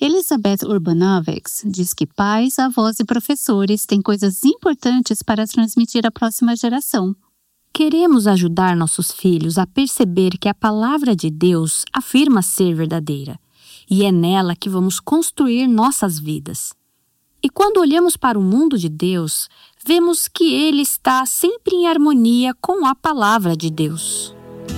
Elizabeth Urbanovics diz que pais, avós e professores têm coisas importantes para transmitir à próxima geração. Queremos ajudar nossos filhos a perceber que a palavra de Deus afirma ser verdadeira, e é nela que vamos construir nossas vidas. E quando olhamos para o mundo de Deus, vemos que ele está sempre em harmonia com a palavra de Deus.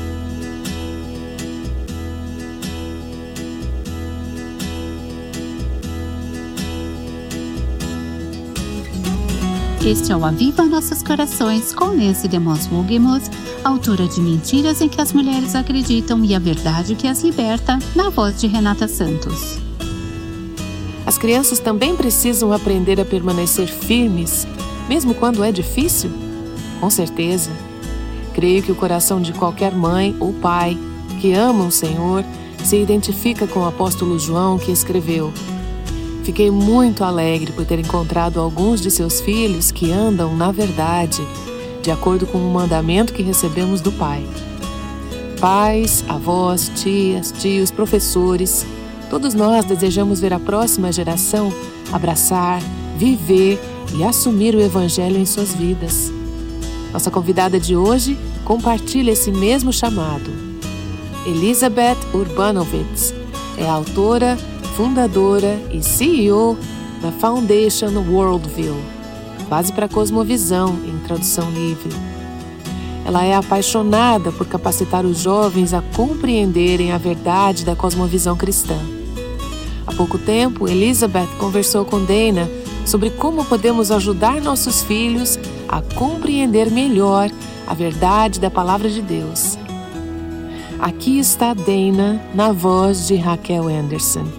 Este é o Aviva Nossos Corações com Nancy DeMoss Wogemuth, autora de Mentiras em que as Mulheres Acreditam e a Verdade que as Liberta, na voz de Renata Santos. As crianças também precisam aprender a permanecer firmes, mesmo quando é difícil? Com certeza. Creio que o coração de qualquer mãe ou pai que ama o Senhor se identifica com o apóstolo João, que escreveu: Fiquei muito alegre por ter encontrado alguns de seus filhos que andam na verdade, de acordo com o mandamento que recebemos do Pai. Pais, avós, tias, tios, professores, todos nós desejamos ver a próxima geração abraçar, viver e assumir o Evangelho em suas vidas. Nossa convidada de hoje compartilha esse mesmo chamado. Elizabeth Urbanovics é a autora, fundadora e CEO da Foundation Worldview, base para cosmovisão em tradução livre. Ela é apaixonada por capacitar os jovens a compreenderem a verdade da cosmovisão cristã. Há pouco tempo, Elizabeth conversou com Dana sobre como podemos ajudar nossos filhos a compreender melhor a verdade da Palavra de Deus. Aqui está Dana na voz de Raquel Anderson.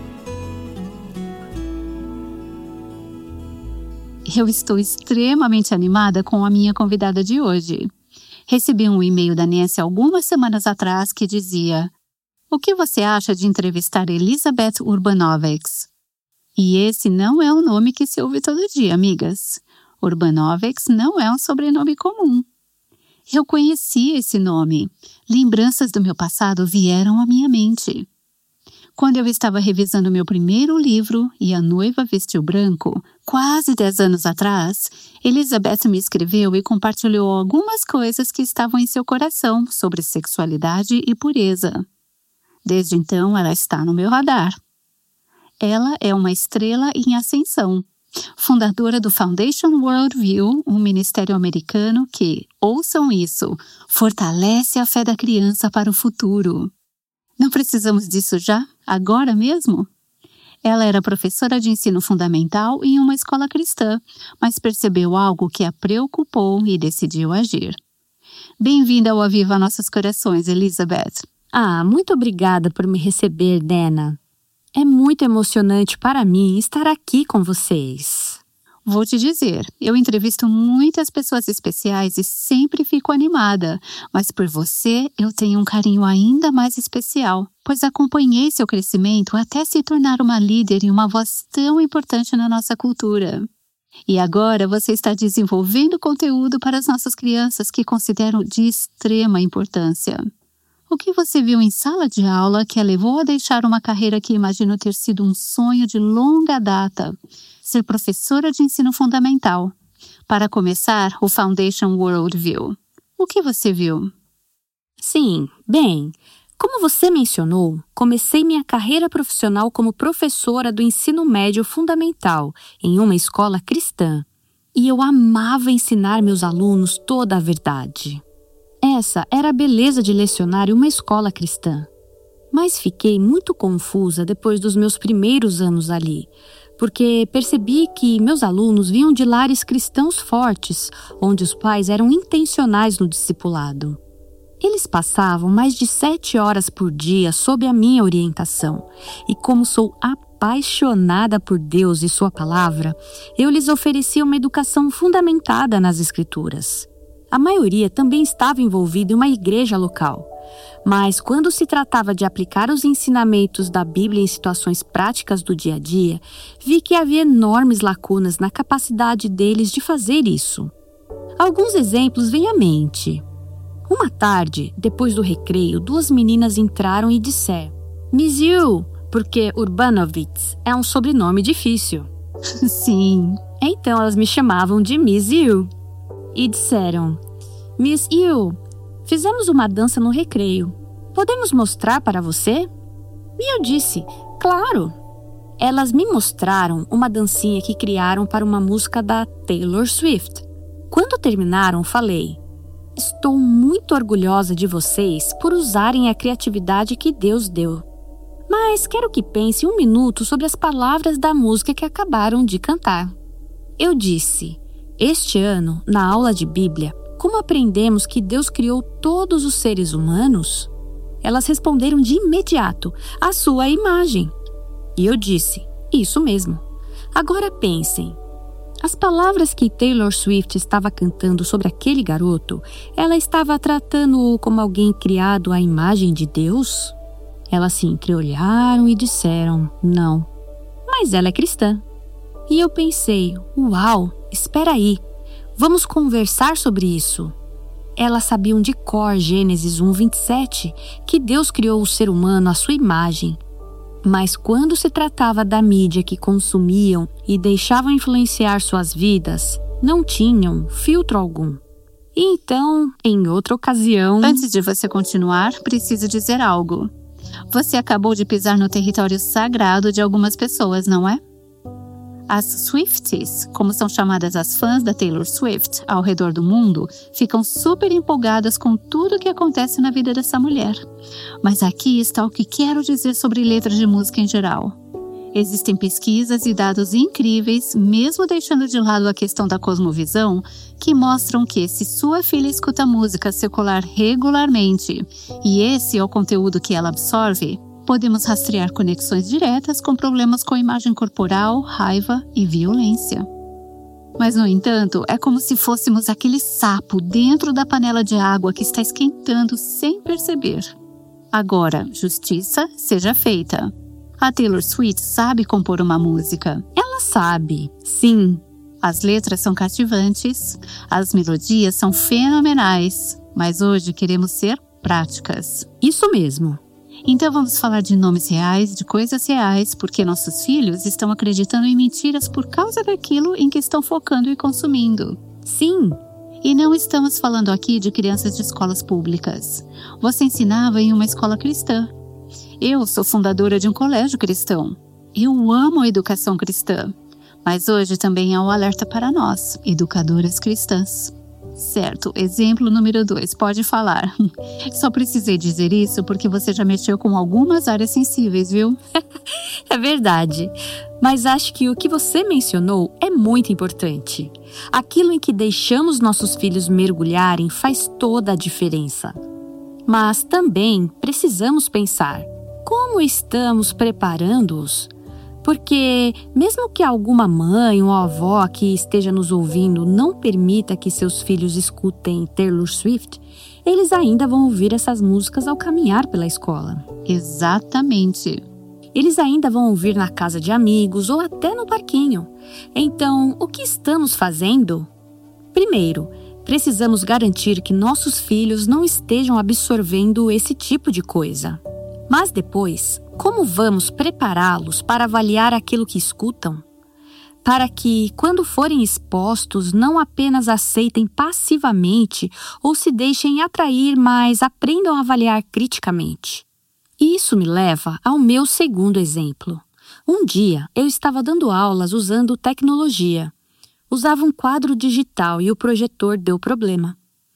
Eu estou extremamente animada com a minha convidada de hoje. Recebi um e-mail da Nancy algumas semanas atrás que dizia: O que você acha de entrevistar Elizabeth Urbanovics? E esse não é um nome que se ouve todo dia, amigas. Urbanovics não é um sobrenome comum. Eu conheci esse nome. Lembranças do meu passado vieram à minha mente. Quando eu estava revisando meu primeiro livro, E a Noiva Vestiu Branco, quase 10 anos atrás, Elizabeth me escreveu e compartilhou algumas coisas que estavam em seu coração sobre sexualidade e pureza. Desde então, ela está no meu radar. Ela é uma estrela em ascensão, fundadora do Foundation Worldview, um ministério americano que, ouçam isso, fortalece a fé da criança para o futuro. Não precisamos disso já? Agora mesmo? Ela era professora de ensino fundamental em uma escola cristã, mas percebeu algo que a preocupou e decidiu agir. Bem-vinda ao Aviva Nossos Corações, Elizabeth. Muito obrigada por me receber, Dana. É muito emocionante para mim estar aqui com vocês. Vou te dizer, eu entrevisto muitas pessoas especiais e sempre fico animada, mas por você eu tenho um carinho ainda mais especial, pois acompanhei seu crescimento até se tornar uma líder e uma voz tão importante na nossa cultura. E agora você está desenvolvendo conteúdo para as nossas crianças que considero de extrema importância. O que você viu em sala de aula que a levou a deixar uma carreira que imagino ter sido um sonho de longa data, ser professora de ensino fundamental? Para começar, o Foundation Worldview. O que você viu? Sim, bem, como você mencionou, comecei minha carreira profissional como professora do ensino médio fundamental em uma escola cristã. E eu amava ensinar meus alunos toda a verdade. Essa era a beleza de lecionar em uma escola cristã. Mas fiquei muito confusa depois dos meus primeiros anos ali, porque percebi que meus alunos vinham de lares cristãos fortes, onde os pais eram intencionais no discipulado. Eles passavam mais de 7 horas por dia sob a minha orientação, e como sou apaixonada por Deus e sua palavra, eu lhes oferecia uma educação fundamentada nas Escrituras. A maioria também estava envolvida em uma igreja local, mas quando se tratava de aplicar os ensinamentos da Bíblia em situações práticas do dia a dia, vi que havia enormes lacunas na capacidade deles de fazer isso. Alguns exemplos vêm à mente. Uma tarde, depois do recreio, 2 meninas entraram e disseram: Miss Yu, porque Urbanovitz é um sobrenome difícil. Sim. Então elas me chamavam de Miss Yu. E disseram: Miss Yu, fizemos uma dança no recreio. Podemos mostrar para você? E eu disse: claro. Elas me mostraram uma dancinha que criaram para uma música da Taylor Swift. Quando terminaram, falei: estou muito orgulhosa de vocês por usarem a criatividade que Deus deu. Mas quero que pense 1 minuto sobre as palavras da música que acabaram de cantar. Eu disse: este ano, na aula de Bíblia, como aprendemos que Deus criou todos os seres humanos? Elas responderam de imediato: à sua imagem. E eu disse: isso mesmo. Agora pensem. As palavras que Taylor Swift estava cantando sobre aquele garoto, ela estava tratando-o como alguém criado à imagem de Deus? Elas se entreolharam e disseram: não. Mas ela é cristã. E eu pensei: uau, espera aí, vamos conversar sobre isso. Elas sabiam de cor Gênesis 1:27, que Deus criou o ser humano à sua imagem. Mas quando se tratava da mídia que consumiam e deixavam influenciar suas vidas, não tinham filtro algum. E então, em outra ocasião... Antes de você continuar, preciso dizer algo. Você acabou de pisar no território sagrado de algumas pessoas, não é? As Swifties, como são chamadas as fãs da Taylor Swift ao redor do mundo, ficam super empolgadas com tudo que acontece na vida dessa mulher. Mas aqui está o que quero dizer sobre letras de música em geral. Existem pesquisas e dados incríveis, mesmo deixando de lado a questão da cosmovisão, que mostram que se sua filha escuta música secular regularmente, e esse é o conteúdo que ela absorve, podemos rastrear conexões diretas com problemas com imagem corporal, raiva e violência. Mas, no entanto, é como se fôssemos aquele sapo dentro da panela de água que está esquentando sem perceber. Agora, justiça seja feita. A Taylor Swift sabe compor uma música. Ela sabe, sim. As letras são cativantes, as melodias são fenomenais, mas hoje queremos ser práticas. Isso mesmo. Então vamos falar de nomes reais, de coisas reais, porque nossos filhos estão acreditando em mentiras por causa daquilo em que estão focando e consumindo. Sim. E não estamos falando aqui de crianças de escolas públicas. Você ensinava em uma escola cristã. Eu sou fundadora de um colégio cristão. Eu amo a educação cristã. Mas hoje também há um alerta para nós, educadoras cristãs. Certo, exemplo número 2, pode falar. Só precisei dizer isso porque você já mexeu com algumas áreas sensíveis, viu? É verdade, mas acho que o que você mencionou é muito importante. Aquilo em que deixamos nossos filhos mergulharem faz toda a diferença. Mas também precisamos pensar, como estamos preparando-os? Porque, mesmo que alguma mãe ou avó que esteja nos ouvindo não permita que seus filhos escutem Taylor Swift, eles ainda vão ouvir essas músicas ao caminhar pela escola. Exatamente. Eles ainda vão ouvir na casa de amigos ou até no parquinho. Então, o que estamos fazendo? Primeiro, precisamos garantir que nossos filhos não estejam absorvendo esse tipo de coisa. Mas depois, como vamos prepará-los para avaliar aquilo que escutam? Para que, quando forem expostos, não apenas aceitem passivamente ou se deixem atrair, mas aprendam a avaliar criticamente. E isso me leva ao meu segundo exemplo. Um dia, eu estava dando aulas usando tecnologia. Usava um quadro digital e o projetor deu problema.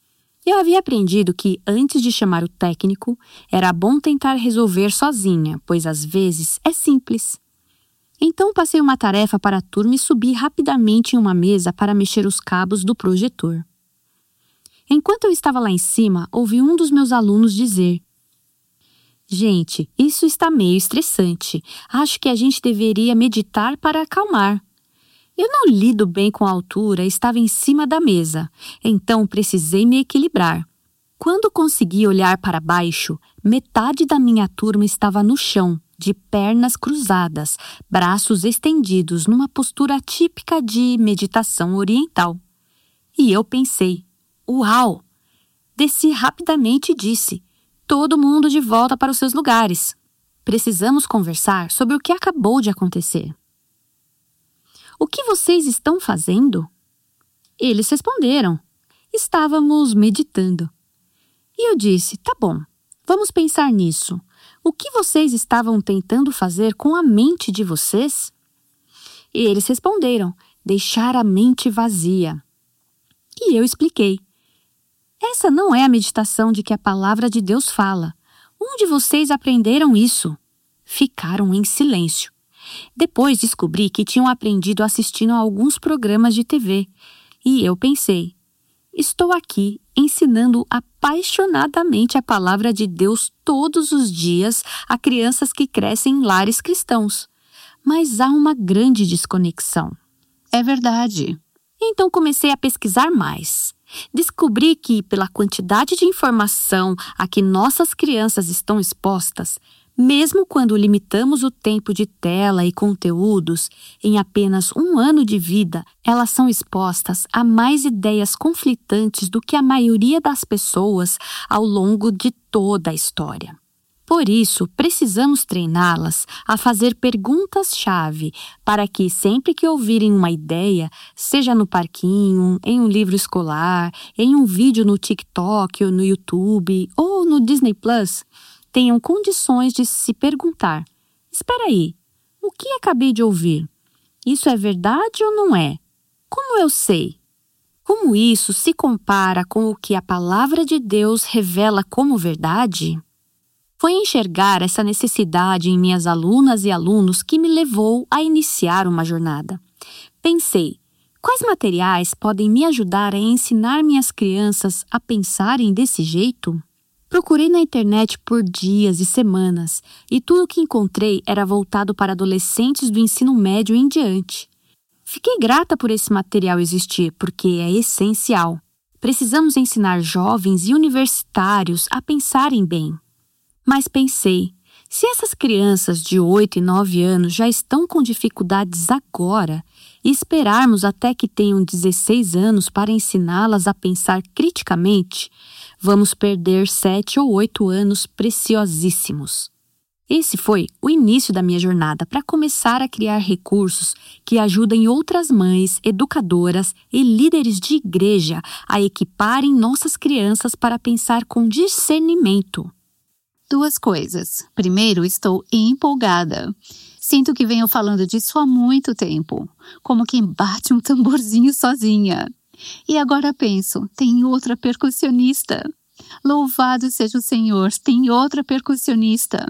Eu havia aprendido que, antes de chamar o técnico, era bom tentar resolver sozinha, pois às vezes é simples. Então passei uma tarefa para a turma e subi rapidamente em uma mesa para mexer os cabos do projetor. Enquanto eu estava lá em cima, ouvi um dos meus alunos dizer: "Gente, isso está meio estressante. Acho que a gente deveria meditar para acalmar." Eu não lido bem com a altura e estava em cima da mesa, então precisei me equilibrar. Quando consegui olhar para baixo, metade da minha turma estava no chão, de pernas cruzadas, braços estendidos, numa postura típica de meditação oriental. E eu pensei: uau! Desci rapidamente e disse: "Todo mundo de volta para os seus lugares." Precisamos conversar sobre o que acabou de acontecer. O que vocês estão fazendo? Eles responderam: estávamos meditando. E eu disse: tá bom, vamos pensar nisso. O que vocês estavam tentando fazer com a mente de vocês? E eles responderam: deixar a mente vazia. E eu expliquei: essa não é a meditação de que a palavra de Deus fala. Onde vocês aprenderam isso? Ficaram em silêncio. Depois descobri que tinham aprendido assistindo a alguns programas de TV. E eu pensei: estou aqui ensinando apaixonadamente a palavra de Deus todos os dias a crianças que crescem em lares cristãos. Mas há uma grande desconexão. É verdade. Então comecei a pesquisar mais. Descobri que, pela quantidade de informação a que nossas crianças estão expostas, mesmo quando limitamos o tempo de tela e conteúdos, em apenas 1 ano de vida, elas são expostas a mais ideias conflitantes do que a maioria das pessoas ao longo de toda a história. Por isso, precisamos treiná-las a fazer perguntas-chave para que, sempre que ouvirem uma ideia, seja no parquinho, em um livro escolar, em um vídeo no TikTok ou no YouTube ou no Disney Plus, tenham condições de se perguntar: espera aí, o que acabei de ouvir? Isso é verdade ou não é? Como eu sei? Como isso se compara com o que a palavra de Deus revela como verdade? Foi enxergar essa necessidade em minhas alunas e alunos que me levou a iniciar uma jornada. Pensei: quais materiais podem me ajudar a ensinar minhas crianças a pensarem desse jeito? Procurei na internet por dias e semanas e tudo o que encontrei era voltado para adolescentes do ensino médio em diante. Fiquei grata por esse material existir, porque é essencial. Precisamos ensinar jovens e universitários a pensarem bem. Mas pensei: se essas crianças de 8 e 9 anos já estão com dificuldades agora, e esperarmos até que tenham 16 anos para ensiná-las a pensar criticamente, vamos perder 7 ou 8 anos preciosíssimos. Esse foi o início da minha jornada para começar a criar recursos que ajudem outras mães, educadoras e líderes de igreja a equiparem nossas crianças para pensar com discernimento. 2 coisas. Primeiro, estou empolgada. Sinto que venho falando disso há muito tempo, como quem bate um tamborzinho sozinha. E agora penso: tem outra percussionista. Louvado seja o Senhor, tem outra percussionista.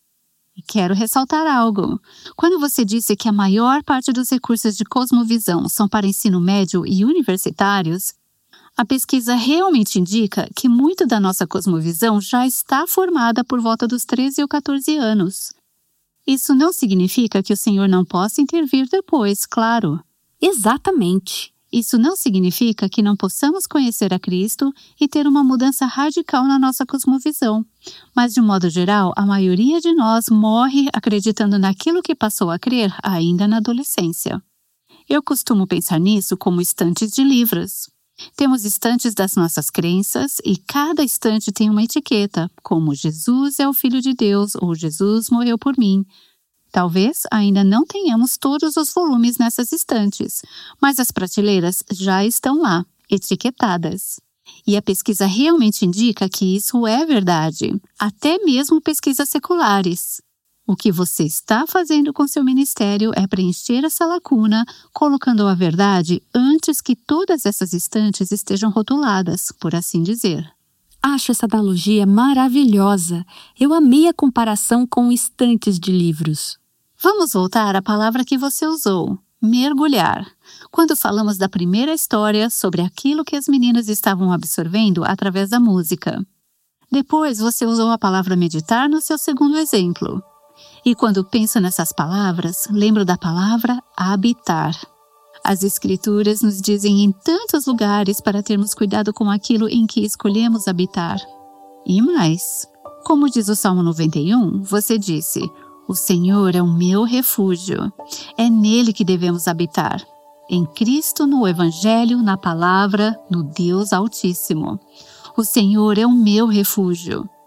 E quero ressaltar algo. Quando você disse que a maior parte dos recursos de Cosmovisão são para ensino médio e universitários, a pesquisa realmente indica que muito da nossa cosmovisão já está formada por volta dos 13 ou 14 anos. Isso não significa que o Senhor não possa intervir depois, claro. Exatamente. Isso não significa que não possamos conhecer a Cristo e ter uma mudança radical na nossa cosmovisão. Mas, de modo geral, a maioria de nós morre acreditando naquilo que passou a crer ainda na adolescência. Eu costumo pensar nisso como estantes de livros. Temos estantes das nossas crenças e cada estante tem uma etiqueta, como Jesus é o Filho de Deus ou Jesus morreu por mim. Talvez ainda não tenhamos todos os volumes nessas estantes, mas as prateleiras já estão lá, etiquetadas. E a pesquisa realmente indica que isso é verdade, até mesmo pesquisas seculares. O que você está fazendo com seu ministério é preencher essa lacuna, colocando a verdade antes que todas essas estantes estejam rotuladas, por assim dizer. Acho essa analogia maravilhosa. Eu amei a comparação com estantes de livros. Vamos voltar à palavra que você usou, mergulhar. Quando falamos da primeira história sobre aquilo que as meninas estavam absorvendo através da música. Depois você usou a palavra meditar no seu segundo exemplo. E quando penso nessas palavras, lembro da palavra habitar. As Escrituras nos dizem em tantos lugares para termos cuidado com aquilo em que escolhemos habitar. E mais, como diz o Salmo 91, você disse: o Senhor é o meu refúgio. É nele que devemos habitar. Em Cristo, no Evangelho, na Palavra, no Deus Altíssimo. O Senhor é o meu refúgio.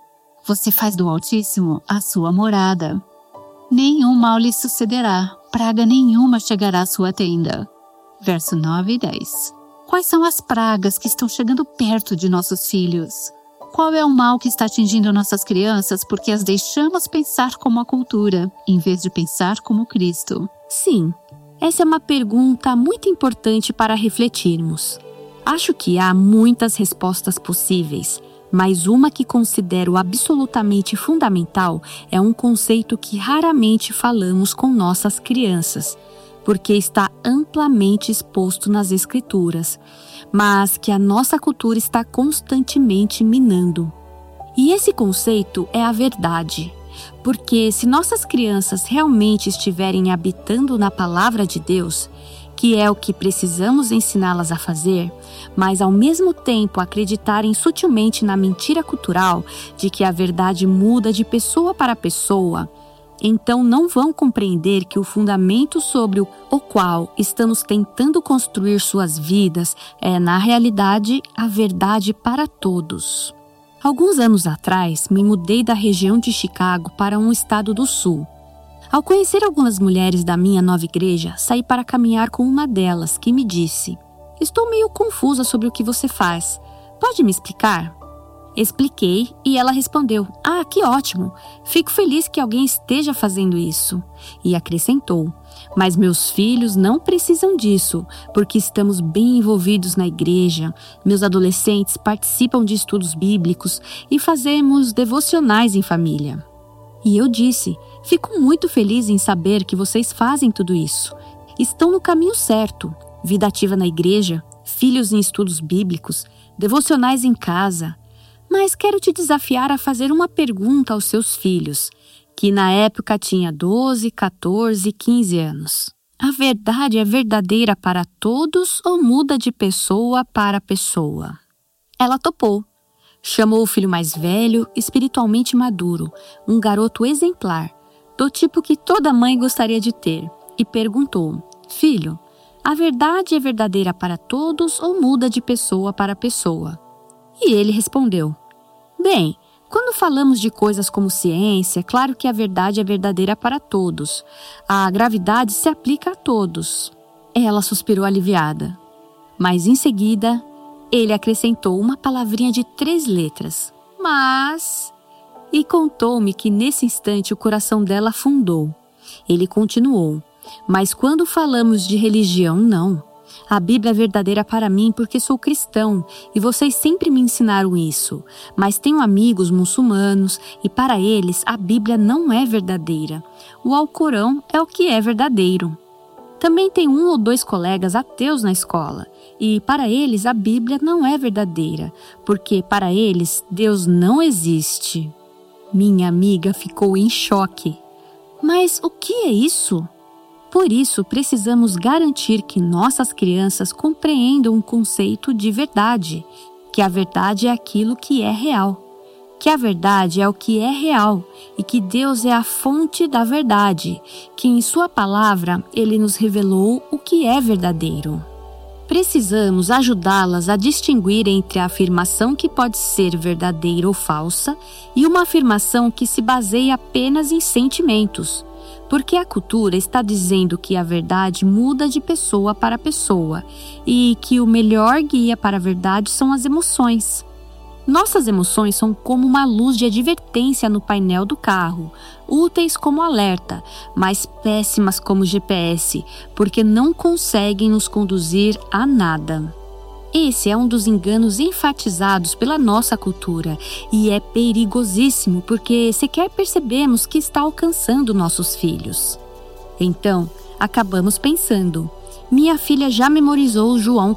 Você faz do Altíssimo a sua morada. Nenhum mal lhe sucederá, praga nenhuma chegará à sua tenda. Verso 9 e 10. Quais são as pragas que estão chegando perto de nossos filhos? Qual é o mal que está atingindo nossas crianças porque as deixamos pensar como a cultura, em vez de pensar como Cristo? Sim, essa é uma pergunta muito importante para refletirmos. Acho que há muitas respostas possíveis, mas uma que considero absolutamente fundamental é um conceito que raramente falamos com nossas crianças, porque está amplamente exposto nas Escrituras, mas que a nossa cultura está constantemente minando. E esse conceito é a verdade, porque se nossas crianças realmente estiverem habitando na Palavra de Deus, que é o que precisamos ensiná-las a fazer, mas ao mesmo tempo acreditarem sutilmente na mentira cultural de que a verdade muda de pessoa para pessoa, então não vão compreender que o fundamento sobre o qual estamos tentando construir suas vidas é, na realidade, a verdade para todos. Alguns anos atrás, me mudei da região de Chicago para um estado do sul. Ao conhecer algumas mulheres da minha nova igreja, saí para caminhar com uma delas, que me disse: "Estou meio confusa sobre o que você faz. Pode me explicar?" Expliquei e ela respondeu: "Ah, que ótimo! Fico feliz que alguém esteja fazendo isso." E acrescentou: "Mas meus filhos não precisam disso, porque estamos bem envolvidos na igreja. Meus adolescentes participam de estudos bíblicos e fazemos devocionais em família." E eu disse: "Fico muito feliz em saber que vocês fazem tudo isso. Estão no caminho certo. Vida ativa na igreja, filhos em estudos bíblicos, devocionais em casa. Mas quero te desafiar a fazer uma pergunta aos seus filhos, que na época tinha 12, 14 e 15 anos. A verdade é verdadeira para todos ou muda de pessoa para pessoa?" Ela topou. Chamou o filho mais velho, espiritualmente maduro, um garoto exemplar, do tipo que toda mãe gostaria de ter, e perguntou: "Filho, a verdade é verdadeira para todos ou muda de pessoa para pessoa?" E ele respondeu: "Bem, quando falamos de coisas como ciência, claro que a verdade é verdadeira para todos. A gravidade se aplica a todos." Ela suspirou aliviada. Mas em seguida, ele acrescentou uma palavrinha de 3 letras. "Mas..." E contou-me que nesse instante o coração dela afundou. Ele continuou: "Mas quando falamos de religião, não. A Bíblia é verdadeira para mim porque sou cristão e vocês sempre me ensinaram isso. Mas tenho amigos muçulmanos e para eles a Bíblia não é verdadeira. O Alcorão é o que é verdadeiro. Também tem 1 ou 2 colegas ateus na escola e para eles a Bíblia não é verdadeira, porque para eles Deus não existe." Minha amiga ficou em choque. "Mas o que é isso?" Por isso, precisamos garantir que nossas crianças compreendam o conceito de verdade, que a verdade é aquilo que é real, que a verdade é o que é real e que Deus é a fonte da verdade, que em Sua palavra Ele nos revelou o que é verdadeiro. Precisamos ajudá-las a distinguir entre a afirmação que pode ser verdadeira ou falsa e uma afirmação que se baseia apenas em sentimentos, porque a cultura está dizendo que a verdade muda de pessoa para pessoa e que o melhor guia para a verdade são as emoções. Nossas emoções são como uma luz de advertência no painel do carro, úteis como alerta, mas péssimas como GPS, porque não conseguem nos conduzir a nada. Esse é um dos enganos enfatizados pela nossa cultura e é perigosíssimo porque sequer percebemos que está alcançando nossos filhos. Então, acabamos pensando: minha filha já memorizou João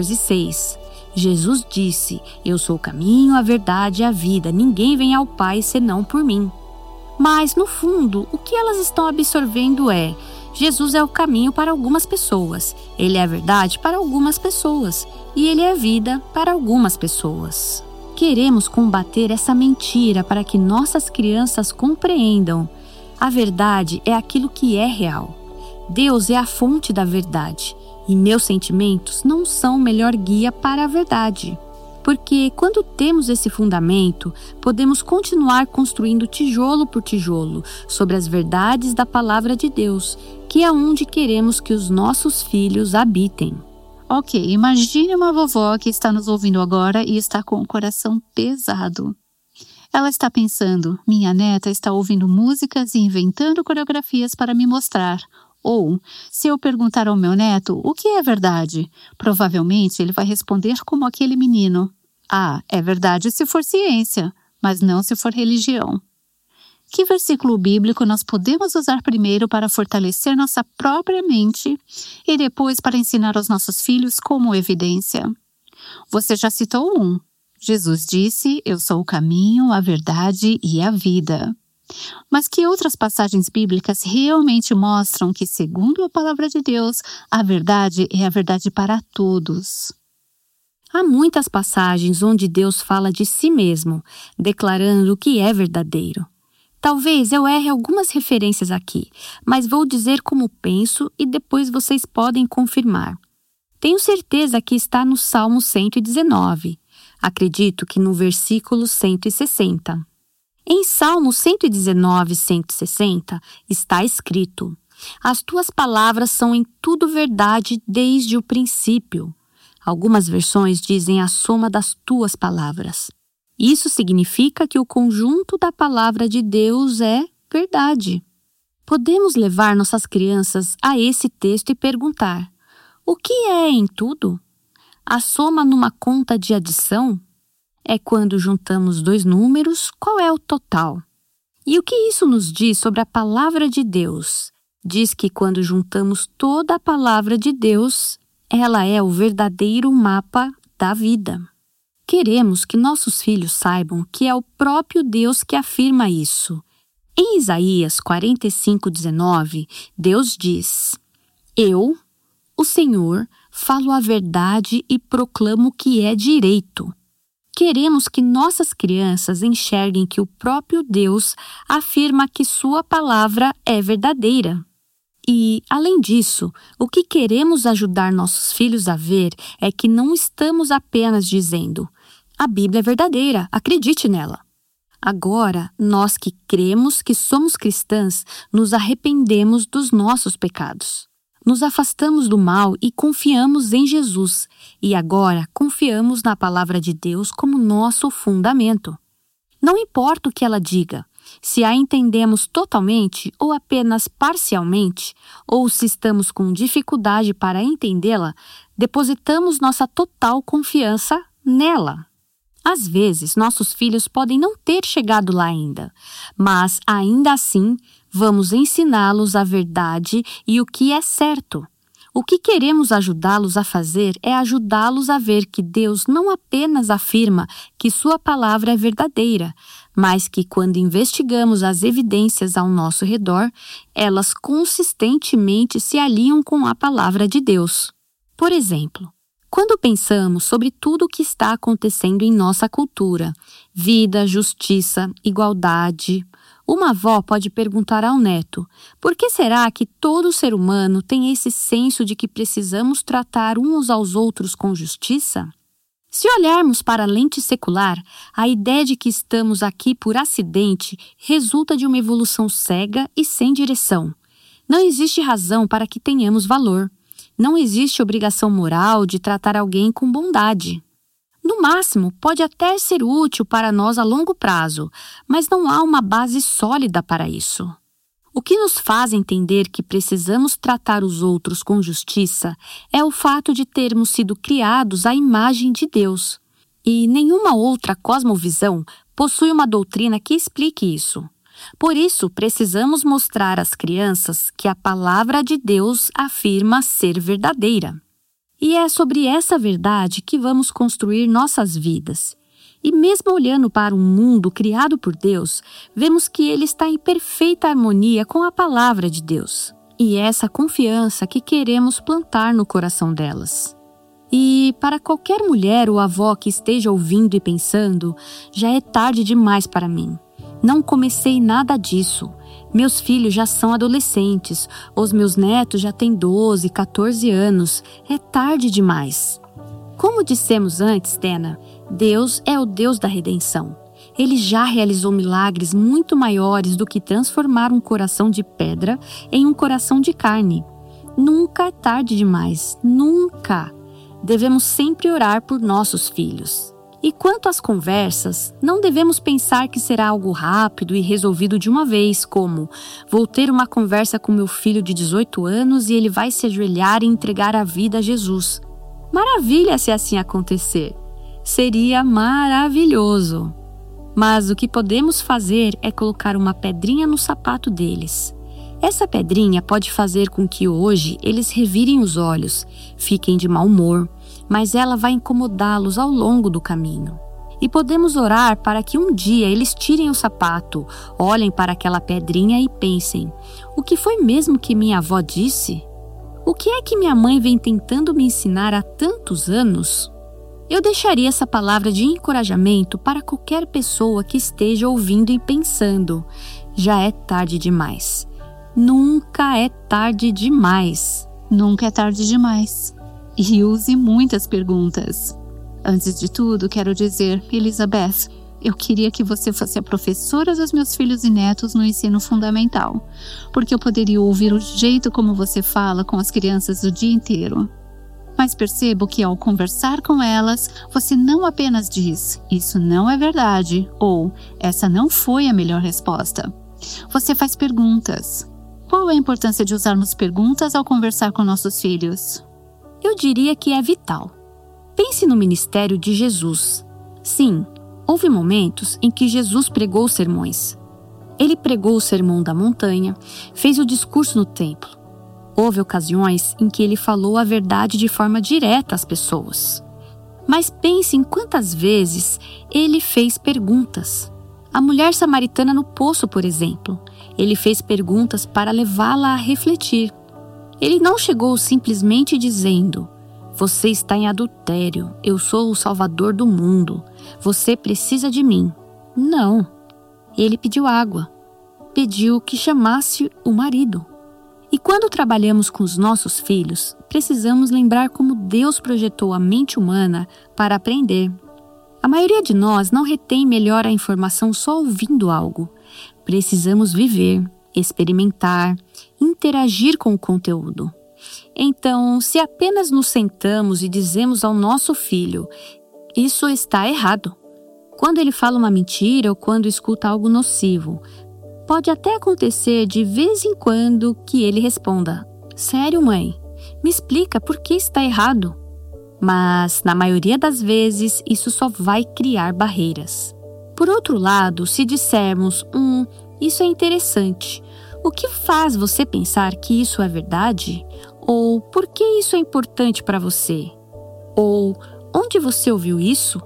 14,6. Jesus disse: "Eu sou o caminho, a verdade e a vida. Ninguém vem ao Pai senão por mim." Mas, no fundo, o que elas estão absorvendo é: Jesus é o caminho para algumas pessoas, Ele é a verdade para algumas pessoas e Ele é a vida para algumas pessoas. Queremos combater essa mentira para que nossas crianças compreendam: a verdade é aquilo que é real. Deus é a fonte da verdade. E meus sentimentos não são o melhor guia para a verdade. Porque quando temos esse fundamento, podemos continuar construindo tijolo por tijolo sobre as verdades da palavra de Deus, que é onde queremos que os nossos filhos habitem. Ok, imagine uma vovó que está nos ouvindo agora e está com o coração pesado. Ela está pensando, minha neta está ouvindo músicas e inventando coreografias para me mostrar. Ou, se eu perguntar ao meu neto o que é verdade, provavelmente ele vai responder como aquele menino. Ah, é verdade se for ciência, mas não se for religião. Que versículo bíblico nós podemos usar primeiro para fortalecer nossa própria mente e depois para ensinar aos nossos filhos como evidência? Você já citou um. Jesus disse, eu sou o caminho, a verdade e a vida. Mas que outras passagens bíblicas realmente mostram que, segundo a palavra de Deus, a verdade é a verdade para todos? Há muitas passagens onde Deus fala de si mesmo, declarando o que é verdadeiro. Talvez eu erre algumas referências aqui, mas vou dizer como penso e depois vocês podem confirmar. Tenho certeza que está no Salmo 119. Acredito que no versículo 160. Em Salmo 119, 160, está escrito: as tuas palavras são em tudo verdade desde o princípio. Algumas versões dizem a soma das tuas palavras. Isso significa que o conjunto da palavra de Deus é verdade. Podemos levar nossas crianças a esse texto e perguntar: o que é em tudo? A soma numa conta de adição? É quando juntamos dois números, qual é o total? E o que isso nos diz sobre a palavra de Deus? Diz que quando juntamos toda a palavra de Deus, ela é o verdadeiro mapa da vida. Queremos que nossos filhos saibam que é o próprio Deus que afirma isso. Em Isaías 45:19, Deus diz: eu, o Senhor, falo a verdade e proclamo que é direito. Queremos que nossas crianças enxerguem que o próprio Deus afirma que sua palavra é verdadeira. E, além disso, o que queremos ajudar nossos filhos a ver é que não estamos apenas dizendo: a Bíblia é verdadeira, acredite nela. Agora, nós que cremos que somos cristãs, nos arrependemos dos nossos pecados. Nos afastamos do mal e confiamos em Jesus. E agora confiamos na palavra de Deus como nosso fundamento. Não importa o que ela diga, se a entendemos totalmente ou apenas parcialmente, ou se estamos com dificuldade para entendê-la, depositamos nossa total confiança nela. Às vezes, nossos filhos podem não ter chegado lá ainda, mas ainda assim, vamos ensiná-los a verdade e o que é certo. O que queremos ajudá-los a fazer é ajudá-los a ver que Deus não apenas afirma que sua palavra é verdadeira, mas que quando investigamos as evidências ao nosso redor, elas consistentemente se alinham com a palavra de Deus. Por exemplo, quando pensamos sobre tudo o que está acontecendo em nossa cultura, vida, justiça, igualdade, uma avó pode perguntar ao neto: por que será que todo ser humano tem esse senso de que precisamos tratar uns aos outros com justiça? Se olharmos para a lente secular, a ideia de que estamos aqui por acidente resulta de uma evolução cega e sem direção. Não existe razão para que tenhamos valor. Não existe obrigação moral de tratar alguém com bondade. No máximo, pode até ser útil para nós a longo prazo, mas não há uma base sólida para isso. O que nos faz entender que precisamos tratar os outros com justiça é o fato de termos sido criados à imagem de Deus. E nenhuma outra cosmovisão possui uma doutrina que explique isso. Por isso, precisamos mostrar às crianças que a palavra de Deus afirma ser verdadeira. E é sobre essa verdade que vamos construir nossas vidas. E mesmo olhando para um mundo criado por Deus, vemos que ele está em perfeita harmonia com a palavra de Deus. E é essa confiança que queremos plantar no coração delas. E para qualquer mulher ou avó que esteja ouvindo e pensando, já é tarde demais para mim. Não comecei nada disso. Meus filhos já são adolescentes, os meus netos já têm 12, 14 anos. É tarde demais. Como dissemos antes, Dana, Deus é o Deus da redenção. Ele já realizou milagres muito maiores do que transformar um coração de pedra em um coração de carne. Nunca é tarde demais, nunca! Devemos sempre orar por nossos filhos. E quanto às conversas, não devemos pensar que será algo rápido e resolvido de uma vez, como vou ter uma conversa com meu filho de 18 anos e ele vai se ajoelhar e entregar a vida a Jesus. Maravilha se assim acontecer! Seria maravilhoso! Mas o que podemos fazer é colocar uma pedrinha no sapato deles. Essa pedrinha pode fazer com que hoje eles revirem os olhos, fiquem de mau humor, mas ela vai incomodá-los ao longo do caminho. E podemos orar para que um dia eles tirem o sapato, olhem para aquela pedrinha e pensem: o que foi mesmo que minha avó disse? O que é que minha mãe vem tentando me ensinar há tantos anos? Eu deixaria essa palavra de encorajamento para qualquer pessoa que esteja ouvindo e pensando: já é tarde demais. Nunca é tarde demais. Nunca é tarde demais. E use muitas perguntas. Antes de tudo, quero dizer, Elizabeth, eu queria que você fosse a professora dos meus filhos e netos no ensino fundamental, porque eu poderia ouvir o jeito como você fala com as crianças o dia inteiro. Mas percebo que ao conversar com elas, você não apenas diz, isso não é verdade, ou essa não foi a melhor resposta. Você faz perguntas. Qual é a importância de usarmos perguntas ao conversar com nossos filhos? Eu diria que é vital. Pense no ministério de Jesus. Sim, houve momentos em que Jesus pregou sermões. Ele pregou o Sermão da Montanha, fez o discurso no templo. Houve ocasiões em que ele falou a verdade de forma direta às pessoas. Mas pense em quantas vezes ele fez perguntas. A mulher samaritana no poço, por exemplo, ele fez perguntas para levá-la a refletir. Ele não chegou simplesmente dizendo: você está em adultério, eu sou o Salvador do mundo, você precisa de mim. Não. Ele pediu água, pediu que chamasse o marido. E quando trabalhamos com os nossos filhos, precisamos lembrar como Deus projetou a mente humana para aprender. A maioria de nós não retém melhor a informação só ouvindo algo. Precisamos viver, experimentar, interagir com o conteúdo. Então, se apenas nos sentamos e dizemos ao nosso filho: isso está errado, quando ele fala uma mentira ou quando escuta algo nocivo, pode até acontecer de vez em quando que ele responda: sério, mãe? Me explica por que está errado. Mas, na maioria das vezes, isso só vai criar barreiras. Por outro lado, se dissermos: isso é interessante, o que faz você pensar que isso é verdade? Ou por que isso é importante para você? Ou onde você ouviu isso?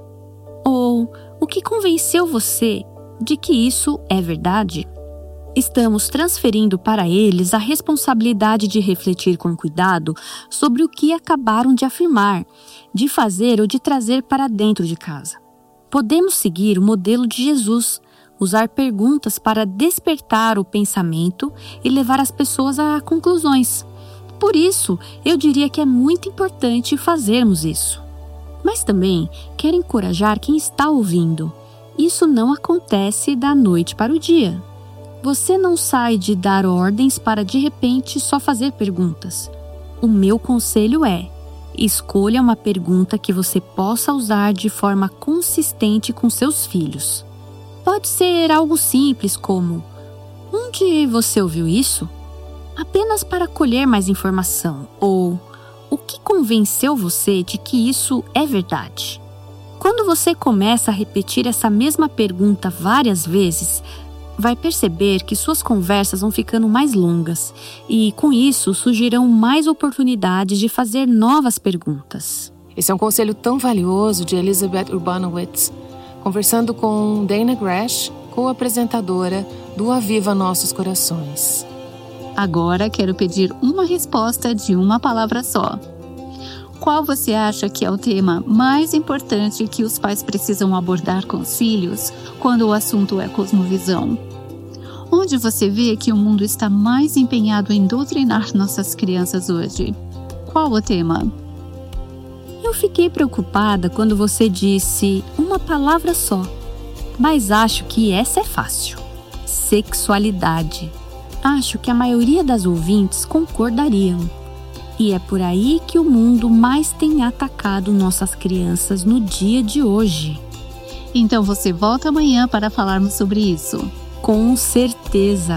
Ou o que convenceu você de que isso é verdade? Estamos transferindo para eles a responsabilidade de refletir com cuidado sobre o que acabaram de afirmar, de fazer ou de trazer para dentro de casa. Podemos seguir o modelo de Jesus, usar perguntas para despertar o pensamento e levar as pessoas a conclusões. Por isso, eu diria que é muito importante fazermos isso. Mas também quero encorajar quem está ouvindo. Isso não acontece da noite para o dia. Você não sai de dar ordens para de repente só fazer perguntas. O meu conselho é: escolha uma pergunta que você possa usar de forma consistente com seus filhos. Pode ser algo simples como: onde você ouviu isso? Apenas para colher mais informação. Ou: o que convenceu você de que isso é verdade? Quando você começa a repetir essa mesma pergunta várias vezes, vai perceber que suas conversas vão ficando mais longas e, com isso, surgirão mais oportunidades de fazer novas perguntas. Esse é um conselho tão valioso de Elizabeth Urbanowitz, conversando com Dana Gresh, co-apresentadora do Aviva Nossos Corações. Agora quero pedir uma resposta de uma palavra só. Qual você acha que é o tema mais importante que os pais precisam abordar com os filhos quando o assunto é cosmovisão? Onde você vê que o mundo está mais empenhado em doutrinar nossas crianças hoje? Qual o tema? Eu fiquei preocupada quando você disse uma palavra só, mas acho que essa é fácil. Sexualidade. Acho que a maioria das ouvintes concordariam. E é por aí que o mundo mais tem atacado nossas crianças no dia de hoje. Então você volta amanhã para falarmos sobre isso. Com certeza.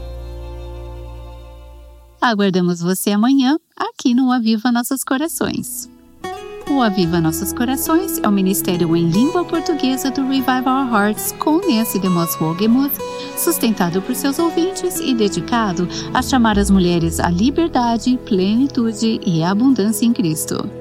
Aguardamos você amanhã aqui no Aviva Nossos Corações. O Aviva Nossos Corações é o ministério em língua portuguesa do Revive Our Hearts com Nancy DeMoss Wogemuth, sustentado por seus ouvintes e dedicado a chamar as mulheres à liberdade, plenitude e abundância em Cristo.